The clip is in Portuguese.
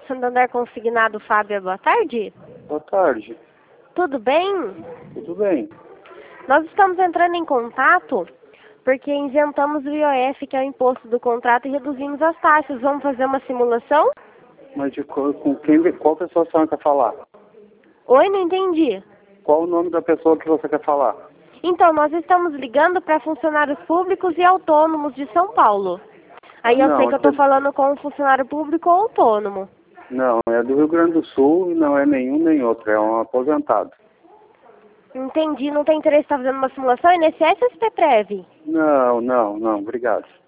Santander Consignado, Fábia, boa tarde. Boa tarde. Tudo bem? Tudo bem. Nós estamos entrando em contato porque isentamos o IOF, que é o imposto do contrato, e reduzimos as taxas. Vamos fazer uma simulação? Mas com quem, qual pessoa você quer falar? Oi, não entendi. Qual o nome da pessoa que você quer falar? Então, nós estamos ligando para funcionários públicos e autônomos de São Paulo. Aí eu sei que eu estou falando com um funcionário público ou autônomo. Não, é do Rio Grande do Sul e não é nenhum nem outro, é um aposentado. Entendi, não tem interesse em estar fazendo uma simulação? INSS ou SPPREV? Não, obrigado.